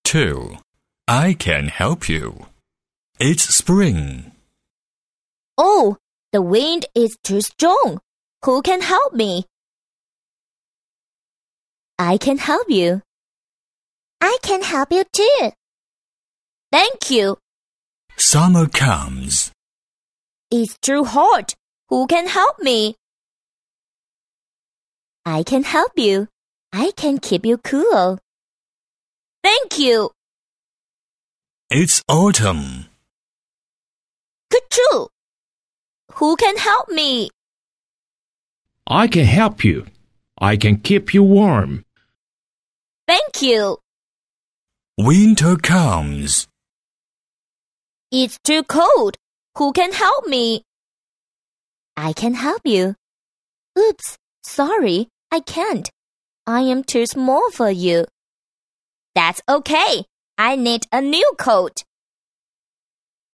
2. I can help you. It's spring. Oh, the wind is too strong. Who can help me? I can help you. I can help you too. Thank you. Summer comes. It's too hot. Who can help me? I can help you. I can keep you cool. Thank you. It's autumn. Ka-choo! Who can help me? I can help you. I can keep you warm. Thank you. Winter comes. It's too cold. Who can help me? I can help you. Oops, sorry, I can't. I am too small for you. That's okay. I need a new coat.